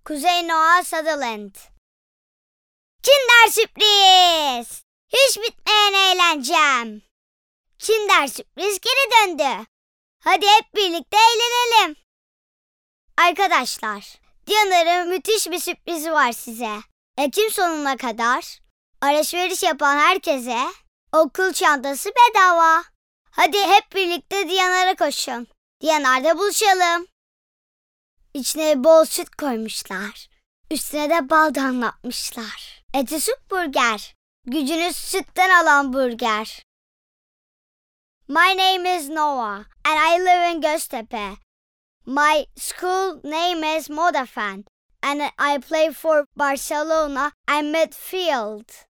Kuzey Noah Sutherland. Kinder sürpriz. Hiç bitmeyen eğlencem. Kinder sürpriz geri döndü. Hadi hep birlikte eğlenelim. Arkadaşlar, Diyanar'ın müthiş bir sürprizi var size. Ekim sonuna kadar alışveriş yapan herkese okul çantası bedava. Hadi hep birlikte Diyanar'a koşun. Diyanar'da buluşalım. İçine bol süt koymuşlar. Üstüne de bal damlatmışlar. Eti süt burger. Gücünü sütten alan burger. My name is Noah and I live in Göztepe. My school name is Modafen and I play for Barcelona and midfield.